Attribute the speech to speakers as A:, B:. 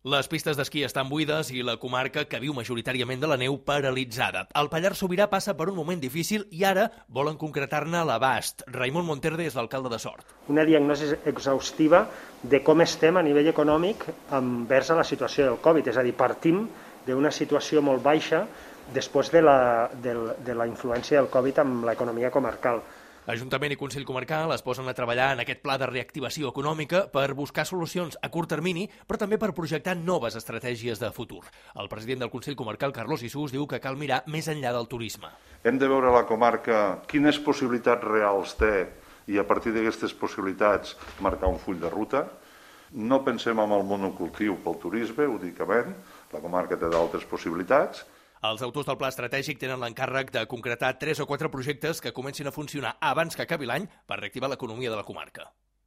A: Les pistes d'esquí estan buides i la comarca, que viu majoritàriament de la neu, paralitzada. El Pallars Sobirà passa per un moment difícil i ara volen concretar-ne l'abast. Raimon Monterde és l'alcalde de Sort.
B: Una diagnosi exhaustiva de com estem a nivell econòmic envers a la situació del Covid. És a dir, partim d'una situació molt baixa després de la influència del Covid amb l'economia comarcal.
A: Ajuntament i Consell Comarcal es posen a treballar en aquest pla de reactivació econòmica per buscar solucions a curt termini, però també per projectar noves estratègies de futur. El president del Consell Comarcal, Carlos Issús, diu que cal mirar més enllà del turisme.
C: Hem de veure a la comarca quines possibilitats reals té i a partir d'aquestes possibilitats marcar un full de ruta. No pensem en el monocultiu pel turisme, únicament. La comarca té d'altres possibilitats.
A: Els autors del pla estratègic tenen l'encàrrec de concretar 3 o 4 projectes que comencin a funcionar abans que acabi l'any per reactivar l'economia de la comarca.